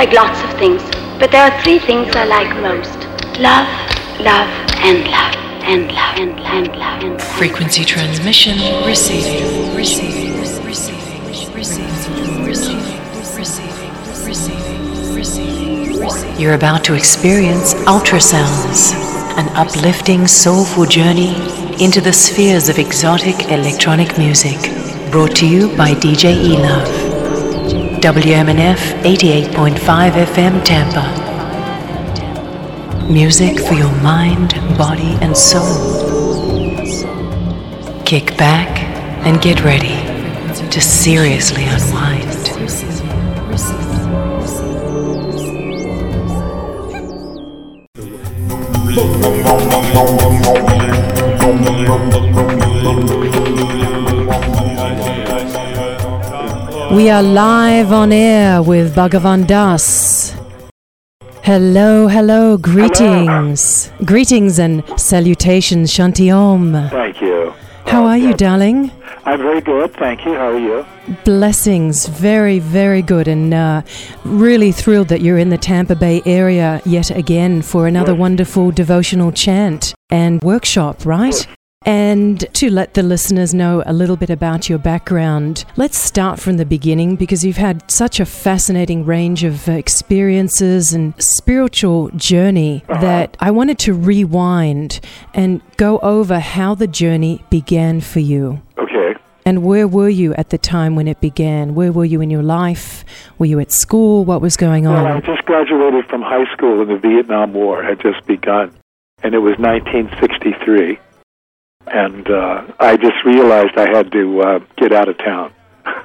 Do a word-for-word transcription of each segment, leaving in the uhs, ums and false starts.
like lots of things, but there are three things I like most. Love, love, and love, and love, and love, and love, and love. Frequency transmission receiving, receiving, receiving, receiving, receiving, receiving, receiving, receiving, receiving. You're about to experience ultrasounds, an uplifting, soulful journey into the spheres of exotic electronic music, brought to you by D J E-Love. W M N F eighty-eight point five F M Tampa. Music for your mind, body, and soul. Kick back and get ready to seriously unwind. We are live on air with Bhagavan Das. Hello, hello, greetings. Hello. Greetings and salutations, Shanti Om. Thank you. How are you, darling? I'm very good, thank you. How are you? Blessings, very, very good, and uh, really thrilled that you're in the Tampa Bay area yet again for another yes. wonderful devotional chant and workshop, right? Yes. And to let the listeners know a little bit about your background, let's start from the beginning, because you've had such a fascinating range of uh, experiences and spiritual journey uh-huh. that I wanted to rewind and go over how the journey began for you. Okay. And where were you at the time when it began? Where were you in your life? Were you at school? What was going on? Well, I just graduated from high school and the Vietnam War had just begun, and it was nineteen sixty-three. And uh, I just realized I had to uh, get out of town.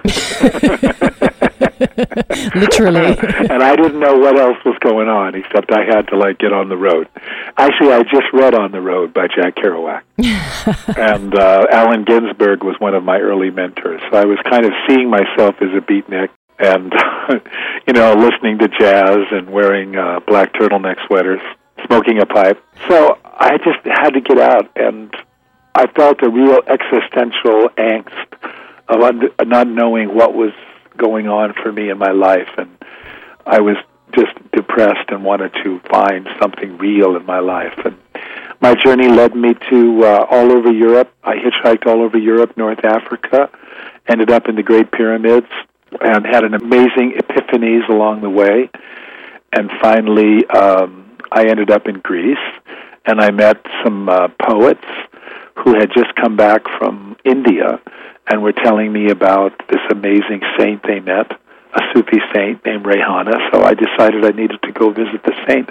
Literally. And I didn't know what else was going on, except I had to, like, get on the road. Actually, I just read On the Road by Jack Kerouac. And uh, Allen Ginsberg was one of my early mentors. So I was kind of seeing myself as a beatnik and, you know, listening to jazz and wearing uh, black turtleneck sweaters, smoking a pipe. So I just had to get out, and I felt a real existential angst of un- not knowing what was going on for me in my life, and I was just depressed and wanted to find something real in my life. And my journey led me to uh, all over Europe. I hitchhiked all over Europe, North Africa, ended up in the Great Pyramids, and had an amazing epiphanies along the way. And finally, um, I ended up in Greece, and I met some uh, poets who had just come back from India and were telling me about this amazing saint they met, a Sufi saint named Rehana. So I decided I needed to go visit the saint.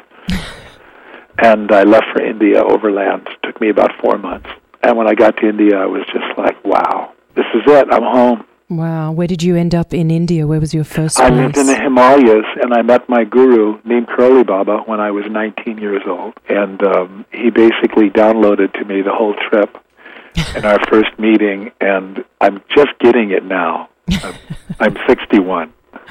And I left for India overland. It took me about four months. And when I got to India, I was just like, wow, this is it. I'm home. Wow. Where did you end up in India? Where was your first place? I lived in the Himalayas, and I met my guru, Neem Karoli Baba, when I was nineteen years old. And um, he basically downloaded to me the whole trip in our first meeting, and I'm just getting it now. I'm, I'm sixty-one.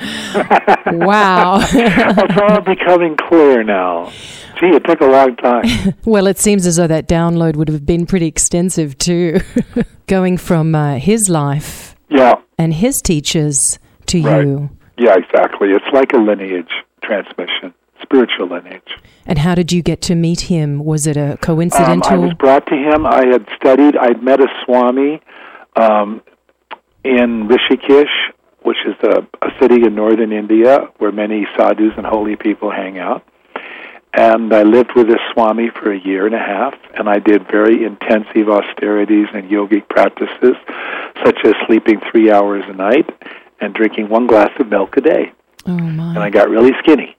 Wow. It's all becoming clear now. Gee, it took a long time. Well, it seems as though that download would have been pretty extensive too, going from uh, his life yeah. and his teachers to right. you. Yeah, exactly. It's like a lineage transmission, spiritual lineage. And how did you get to meet him? Was it a coincidental? Um, I was brought to him. I had studied. I'd met a Swami um, in Rishikesh, which is a, a city in northern India where many sadhus and holy people hang out. And I lived with this Swami for a year and a half, and I did very intensive austerities and yogic practices, such as sleeping three hours a night and drinking one glass of milk a day. Oh, my. And I got really skinny.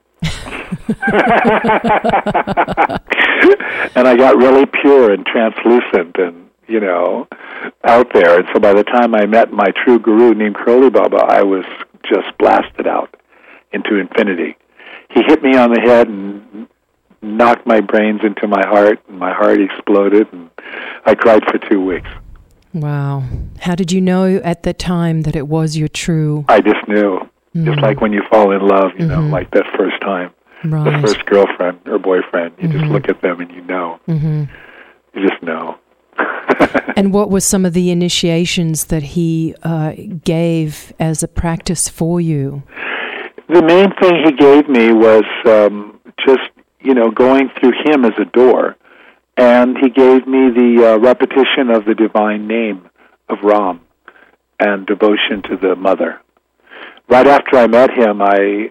And I got really pure and translucent and, you know, out there. And so by the time I met my true guru, Neem Karoli Baba, I was just blasted out into infinity. He hit me on the head and knocked my brains into my heart, and my heart exploded, and I cried for two weeks. Wow. How did you know at the time that it was your true? I just knew. Mm. Just like when you fall in love, you mm-hmm. know, like that first time. Right. The first girlfriend or boyfriend. You mm-hmm. just look at them and you know. Mm-hmm. You just know. And what were some of the initiations that he uh, gave as a practice for you? The main thing he gave me was um, just, you know, going through him as a door. And he gave me the uh, repetition of the divine name of Ram and devotion to the mother. Right after I met him, I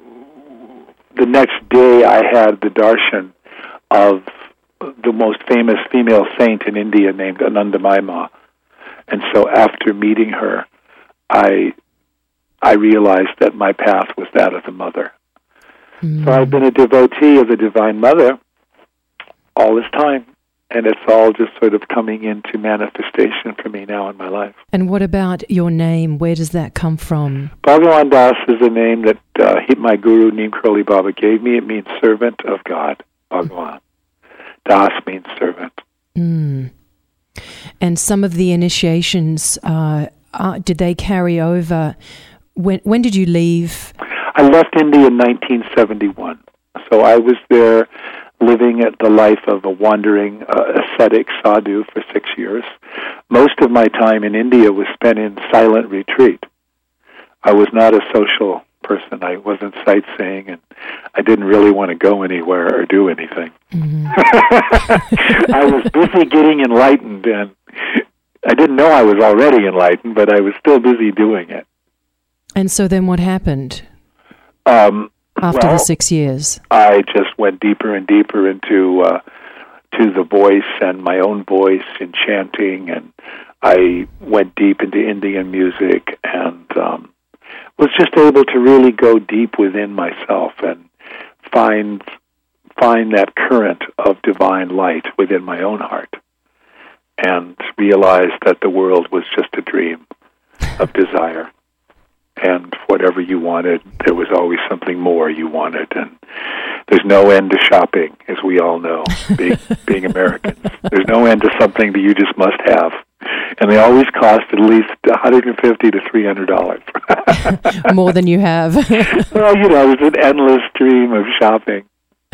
the next day I had the darshan of the most famous female saint in India named Anandamayi Ma. And so after meeting her, I I realized that my path was that of the mother. Mm. So I've been a devotee of the Divine Mother all this time, and it's all just sort of coming into manifestation for me now in my life. And what about your name? Where does that come from? Bhagawan Das is a name that uh, he, my guru, Neem Karoli Baba, gave me. It means servant of God, Bhagawan. Das means servant. Mm. And some of the initiations, uh, uh, did they carry over? When, when did you leave? I left India in nineteen seventy-one. So I was there living at the life of a wandering uh, ascetic sadhu for six years. Most of my time in India was spent in silent retreat. I was not a social person. I wasn't sightseeing, and I didn't really want to go anywhere or do anything. Mm-hmm. I was busy getting enlightened, and I didn't know I was already enlightened, but I was still busy doing it. And so then what happened? Um, After well, the six years? I just went deeper and deeper into uh, to the voice and my own voice in chanting, and I went deep into Indian music and um, was just able to really go deep within myself and find find that current of divine light within my own heart, and realize that the world was just a dream of desire. And whatever you wanted, there was always something more you wanted. And there's no end to shopping, as we all know, being, being Americans. There's no end to something that you just must have. And they always cost at least one hundred fifty to three hundred dollars. More than you have. Well, you know, there's an endless stream of shopping.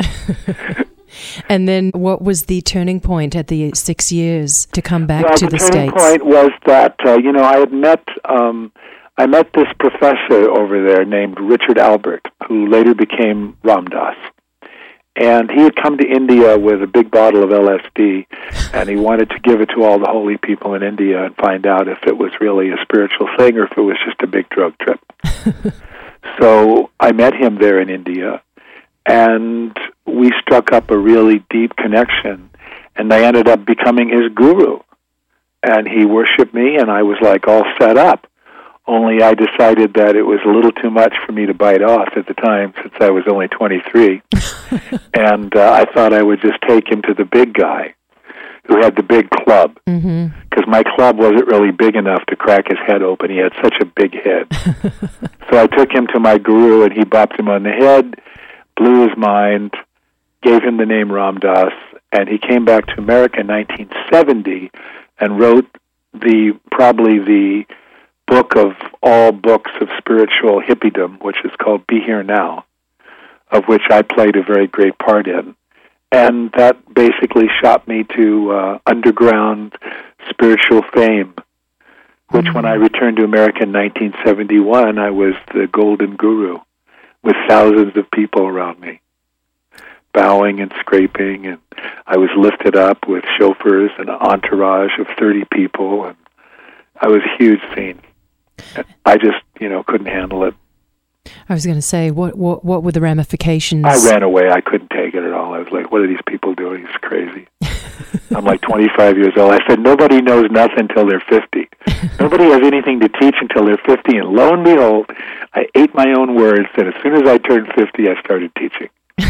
And then what was the turning point at the six years to come back well, to the, the States? The turning point was that, uh, you know, I had met... Um, I met this professor over there named Richard Albert, who later became Ram Dass. And he had come to India with a big bottle of L S D, and he wanted to give it to all the holy people in India and find out if it was really a spiritual thing or if it was just a big drug trip. So I met him there in India, and we struck up a really deep connection, and I ended up becoming his guru. And he worshipped me, and I was like all set up. Only I decided that it was a little too much for me to bite off at the time, since I was only twenty-three. And uh, I thought I would just take him to the big guy who had the big club. Because mm-hmm. my club wasn't really big enough to crack his head open. He had such a big head. So I took him to my guru, and he bopped him on the head, blew his mind, gave him the name Ram Dass, and he came back to America in nineteen seventy and wrote the probably the... book of all books of spiritual hippiedom, which is called Be Here Now, of which I played a very great part in. And that basically shot me to uh, underground spiritual fame, which mm-hmm. when I returned to America in nineteen seventy-one, I was the golden guru with thousands of people around me, bowing and scraping, and I was lifted up with chauffeurs and an entourage of thirty people, and I was a huge scene. I just, you know, couldn't handle it. I was going to say, what, what what were the ramifications? I ran away. I couldn't take it at all. I was like, what are these people doing? It's crazy. I'm like twenty-five years old. I said, nobody knows nothing until they're fifty. Nobody has anything to teach until they're fifty. And lo and behold, I ate my own words, and as soon as I turned fifty, I started teaching.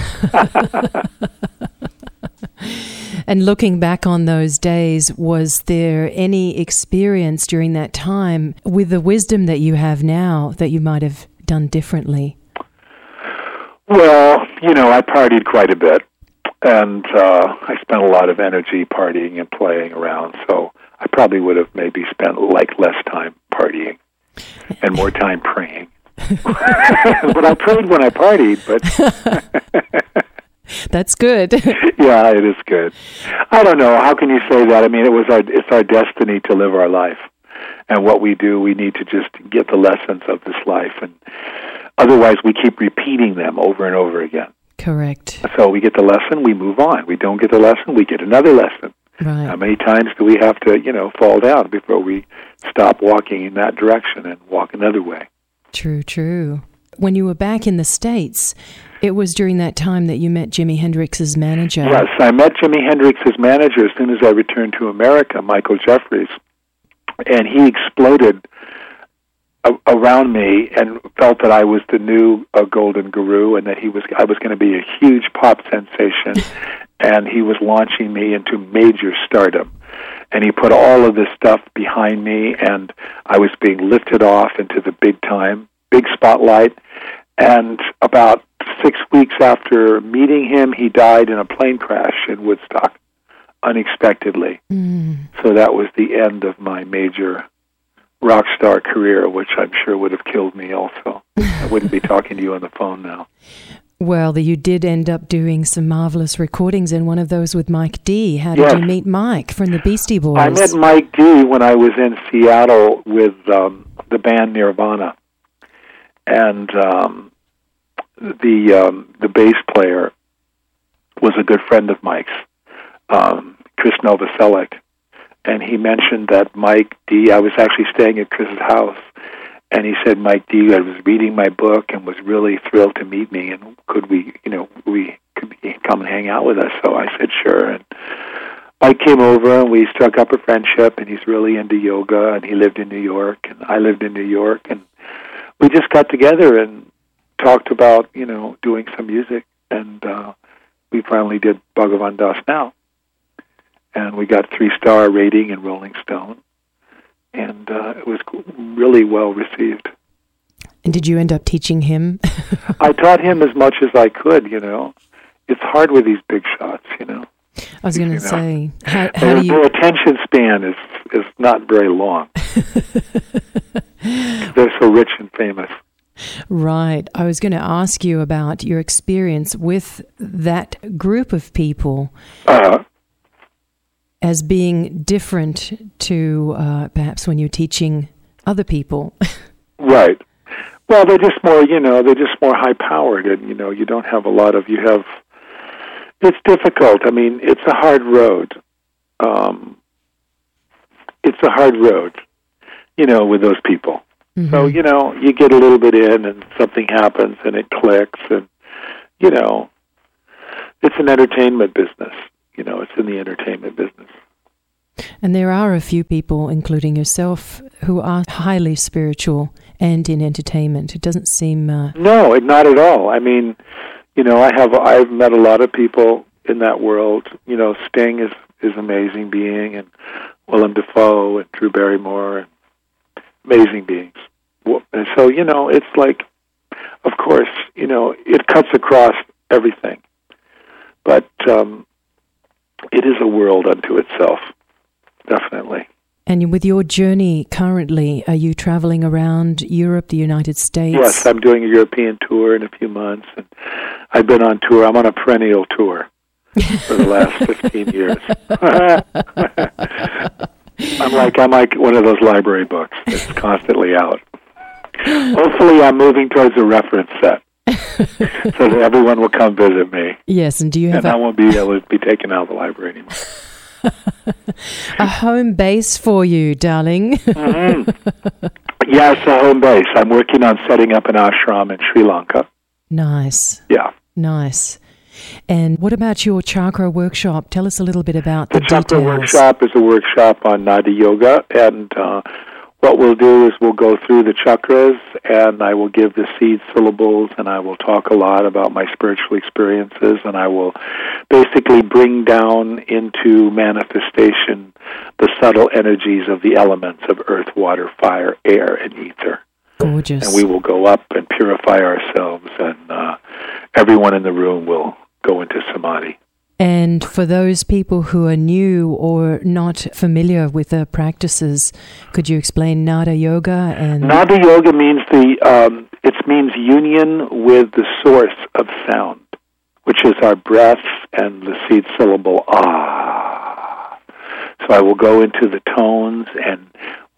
And looking back on those days, was there any experience during that time with the wisdom that you have now that you might have done differently? Well, you know, I partied quite a bit, and uh, I spent a lot of energy partying and playing around, so I probably would have maybe spent like less time partying and more time praying. But I prayed when I partied, but... That's good. Yeah, it is good. I don't know. How can you say that? I mean, it was our it's our destiny to live our life. And what we do, we need to just get the lessons of this life. And Otherwise, we keep repeating them over and over again. Correct. So we get the lesson, we move on. We don't get the lesson, we get another lesson. Right. How many times do we have to, you know, fall down before we stop walking in that direction and walk another way? True, true. When you were back in the States, it was during that time that you met Jimi Hendrix's manager. Yes, I met Jimi Hendrix's manager as soon as I returned to America, Michael Jeffries, and he exploded a- around me and felt that I was the new uh, Golden Guru and that he was I was going to be a huge pop sensation, and he was launching me into major stardom. And he put all of this stuff behind me, and I was being lifted off into the big time, big spotlight. And about six weeks after meeting him, he died in a plane crash in Woodstock, unexpectedly. Mm. So that was the end of my major rock star career, which I'm sure would have killed me also. I wouldn't be talking to you on the phone now. Well, you did end up doing some marvelous recordings, and one of those with Mike D. How did Yes. you meet Mike from the Beastie Boys? I met Mike D. when I was in Seattle with um, the band Nirvana. And um, the um, the bass player was a good friend of Mike's, um, Chris Novoselic, and he mentioned that Mike D. I was actually staying at Chris's house, and he said, Mike D. I was reading my book and was really thrilled to meet me, and could we, you know, we could he come and hang out with us? So I said, sure. And Mike came over, and we struck up a friendship, and he's really into yoga, and he lived in New York, and I lived in New York, and we just got together and talked about, you know, doing some music, and uh, we finally did Bhagavan Das Now. And we got three-star rating in Rolling Stone, and uh, it was really well received. And did you end up teaching him? I taught him as much as I could, you know. It's hard with these big shots, you know. I was going to You know. say, how, how Their, do you... their attention span is, is not very long. They're so rich and famous. Right. I was going to ask you about your experience with that group of people Uh, as being different to uh, perhaps when you're teaching other people. right. Well, they're just more, you know, they're just more high-powered, and, you know, you don't have a lot of, you have, it's difficult. I mean, it's a hard road. Um, it's a hard road, you know, with those people. Mm-hmm. So, you know, you get a little bit in and something happens and it clicks and, you know, it's an entertainment business. You know, it's in the entertainment business. And there are a few people, including yourself, who are highly spiritual and in entertainment. It doesn't seem... Uh... No, not at all. I mean, you know, I have, I've met a lot of people in that world. You know, Sting is, is an amazing being, and Willem Dafoe and Drew Barrymore, and amazing beings. And so, you know, it's like, of course, you know, it cuts across everything. But um, it is a world unto itself, definitely. And with your journey currently, are you traveling around Europe, the United States? Yes, I'm doing a European tour in a few months. And I've been on tour. I'm on a perennial tour for the last fifteen years. I'm like I'm like one of those library books that's constantly out. Hopefully, I'm moving towards a reference set, so that everyone will come visit me. Yes, and do you have and a, I won't be able to be taken out of the library anymore. a home base for you, darling? Mm-hmm. Yes, a home base. I'm working on setting up an ashram in Sri Lanka. Nice. Yeah. Nice. And what about your chakra workshop? Tell us a little bit about the, the chakra details. workshop is a workshop on Nada Yoga, and uh, what we'll do is we'll go through the chakras, and I will give the seed syllables, and I will talk a lot about my spiritual experiences, and I will basically bring down into manifestation the subtle energies of the elements of earth, water, fire, air, and ether. Gorgeous. And we will go up and purify ourselves, and uh, everyone in the room will go into samadhi. And for those people who are new or not familiar with the practices, could you explain Nada Yoga? And Nada Yoga means the um, it means union with the source of sound, which is our breath and the seed syllable ah. So I will go into the tones, and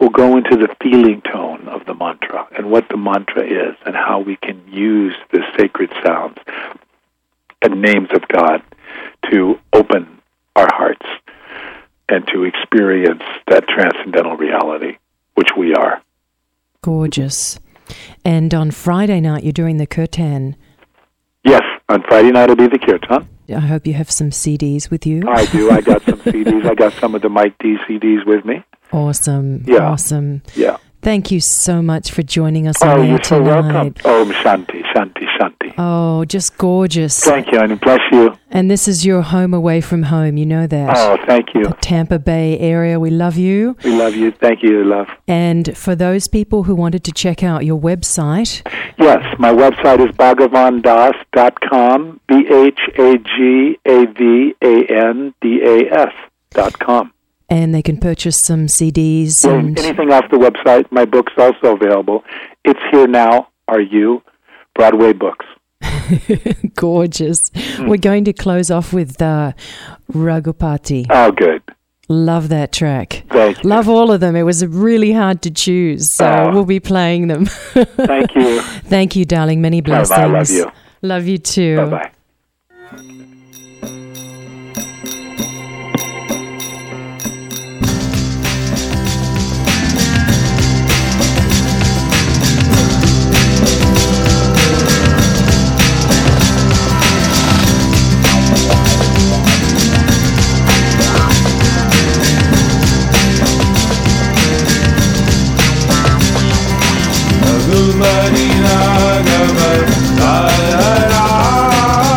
we'll go into the feeling tone of the mantra and what the mantra is and how we can use the sacred sounds and names of God to open our hearts and to experience that transcendental reality, which we are. Gorgeous. And on Friday night, you're doing the kirtan. Yes, on Friday night will be the kirtan. I hope you have some C Ds with you. I do. I got some C Ds. I got some of the Mike D C Ds with me. Awesome. Yeah. Awesome. Yeah. Thank you so much for joining us Oh, on air you're so tonight. welcome. Oh, Shanti, Shanti, Shanti. Oh, just gorgeous. Thank you, and bless you. And this is your home away from home. You know that. Oh, thank you. The Tampa Bay area. We love you. We love you. Thank you, love. And for those people who wanted to check out your website, Yes, my website is bhagavan das dot com, B H A G A V A N D A S dot com. and they can purchase some C Ds. Well, And anything off the website, my book's also available. It's Here Now, Are You? Broadway Books. gorgeous. Mm. We're going to close off with uh, Raghupati. Oh, good. Love that track. Thank you. Love all of them. It was really hard to choose, so Oh. we'll be playing them. Thank you. Thank you, darling. Many blessings. Bye-bye. I love you. Love you too. Bye-bye. Raghupada Raghupada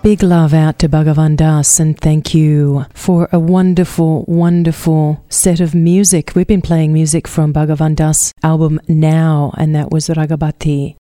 Big love out to Bhagavan Das, and thank you for a wonderful, wonderful set of music. We've been playing music from Bhagavan Das' album Now, and that was Ragabati.